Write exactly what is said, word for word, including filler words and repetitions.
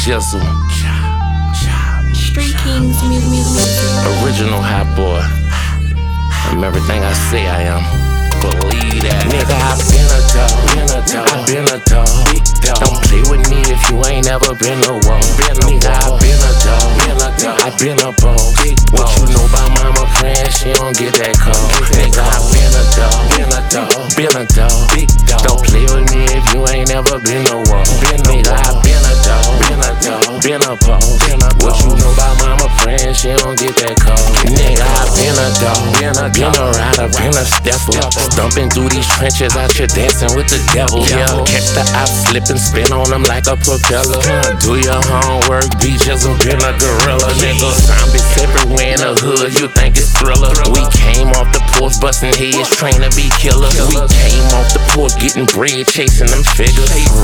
shizzle. Street Kings, music, music. Original hot boy. I'm everything I say I am. Believe that. Nigga, I been a dog. Been a dog. I been a dog. Big dog. Don't play with me if you ain't never been a wall. Been a nigga, I been a dog. Been a dog. I been a ball. Big what you know about mama friend? She don't get that call. Nigga, I been a dog. Been a dog. Been a dog. Big dog. Don't play with me if you ain't never been a wall. Been nigga, I been a dog. Been a dog. Been a ball. Been a what you know about mama friend? She don't get that call. Nigga, I been a dog. Been a been a rider. Been a stepper. Stumping through these trenches out here dancing with the devil. Yeah, catch the op, slip and spin on them like a propeller. Do your homework, be just been a gorilla. Nigga, zombies everywhere in the hood, you think it's Thriller. We came off the porch, busting heads, trained to be killers. We came off the porch, getting bread, chasing them figures.